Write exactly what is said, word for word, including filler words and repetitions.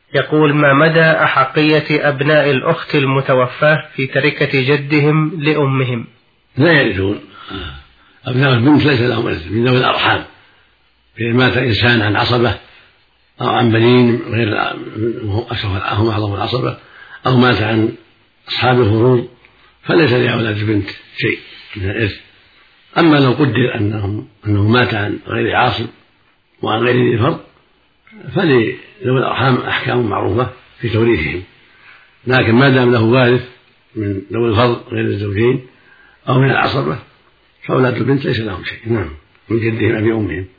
يقول: ما مدى أحقية أبناء الأخت المتوفاة في تركة جدهم لأمهم؟ لا يرثون. أبناء البنت ليس لهم إرث من ذوي الأرحام. فإن مات إنسان عن عصبة أو عن بنين غير هم أعظم العصبة أو مات عن أصحاب الفروض فليس لأولاد البنت شيء من الإرث. أما لو قدر أنهم أنه مات عن غير عاصب وعن غير ذي فرض فلذوي الأرحام أحكام معروفة في توريثهم، لكن ما دام له وارث من ذوي الفضل غير الزوجين أو من العصبة فأولاد البنت ليس لهم شيء. نعم، من جدهم أبي أمهم.